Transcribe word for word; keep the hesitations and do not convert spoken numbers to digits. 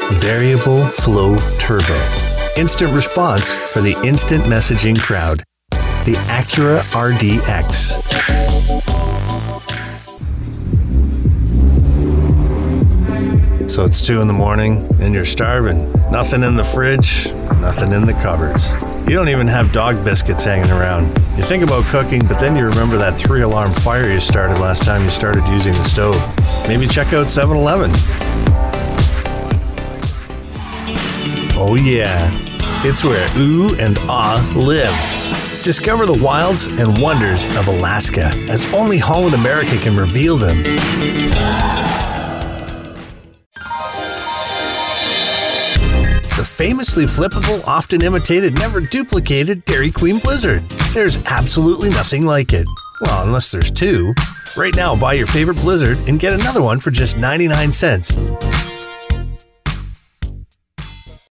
Variable Flow Turbo. Instant response for the instant messaging crowd. The Acura R D X. So it's two in the morning and you're starving. Nothing in the fridge, nothing in the cupboards. You don't even have dog biscuits hanging around. You think about cooking, but then you remember that three-alarm fire you started last time you started using the stove. Maybe check out seven eleven. Oh yeah, it's where ooh and ah live. Discover the wilds and wonders of Alaska, as only Holland America can reveal them. The famously flippable, often imitated, never duplicated Dairy Queen Blizzard. There's absolutely nothing like it. Well, unless there's two. Right now, buy your favorite Blizzard and get another one for just ninety-nine cents.